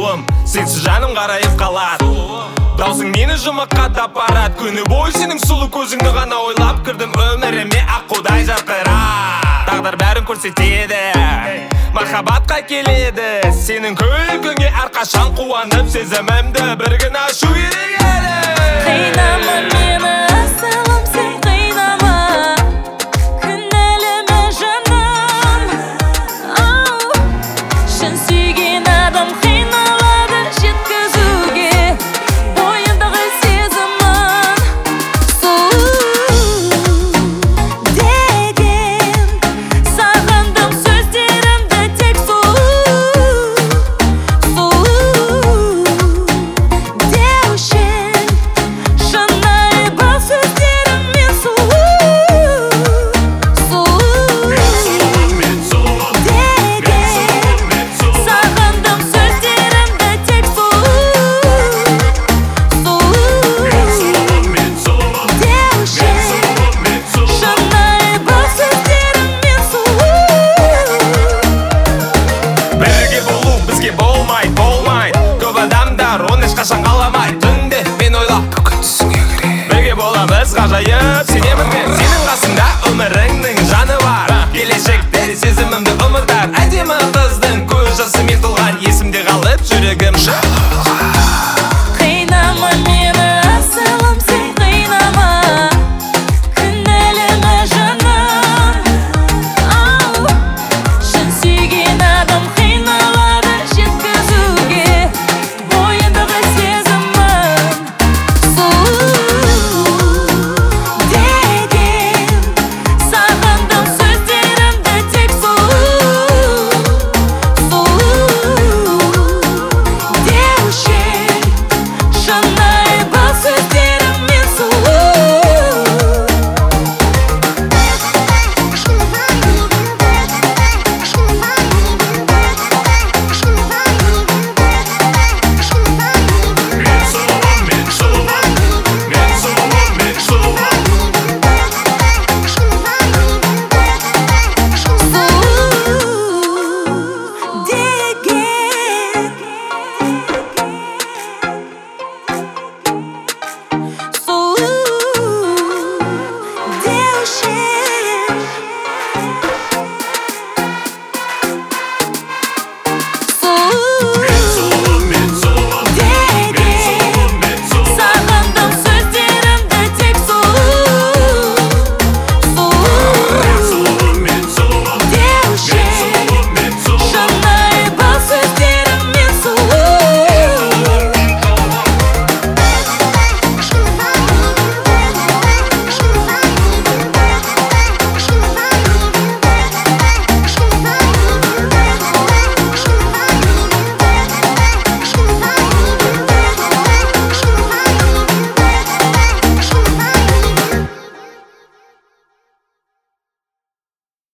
сұлуым, сенсіз жаным қарайып қалады. Даусың мені жұмаққа тапарат. Күні бойы сенің сұлу көзіңді ғана ойлап кірдім өміріме аққудай жарқырап. Тағдыр бәрін көрсетеді, махаббатқа келеді. Сенің күлкіңе әрқашан қуанып, сезімімді бір күн ашу керек еді. Қинама мені асылым, сен қинама, кінәліме жаным. Шын сүйген адам қиналады жеткізуге бойындағы сезімін. Сұлу деген сағындым сөздерімді тек сұлу деушін шынайы бар сөздеріммен сұлу деген сағындым сөздерімді тек сұлу деушін шынайы бар сөздеріммен сұлу. Бірге болу бізге болмайды. Көп адамдар оны ешқашан қаламайды. Түнде мен ойлап бүгін түсіңе кірем. Бірге боламыз ғажайып, сенемін мен сенің қасыңда, өміріңнің жаны бар. Келешекте сезімімді ұмытар, әдемі қыздың көз жасымен толған есімде қалып жүрегім.